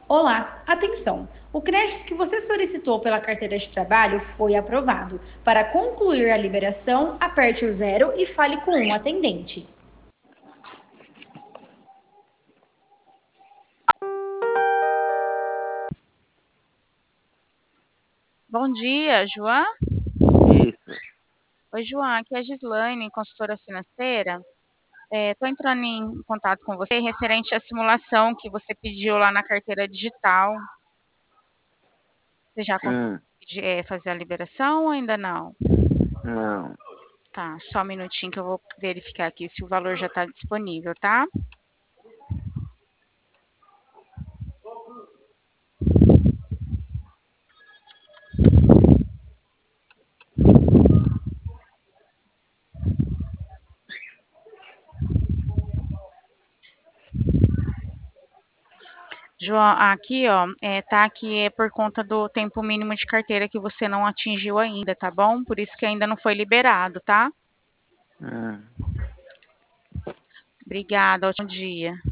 Olá, atenção! O crédito que você solicitou pela carteira de trabalho foi aprovado. Para concluir a liberação, aperte o zero e fale com um atendente. Bom dia, João. Isso. Oi, João, aqui é a Gislaine, consultora financeira. Estou entrando em contato com você referente à simulação que você pediu lá na carteira digital. Você já conseguiu Hum, fazer a liberação ou ainda não? não. Tá, só um minutinho que eu vou verificar aqui se o valor já está disponível, tá? João, aqui, ó, tá aqui por conta do tempo mínimo de carteira que você não atingiu ainda, tá bom? Por isso que ainda não foi liberado, tá? Hum. Obrigada, ótimo dia.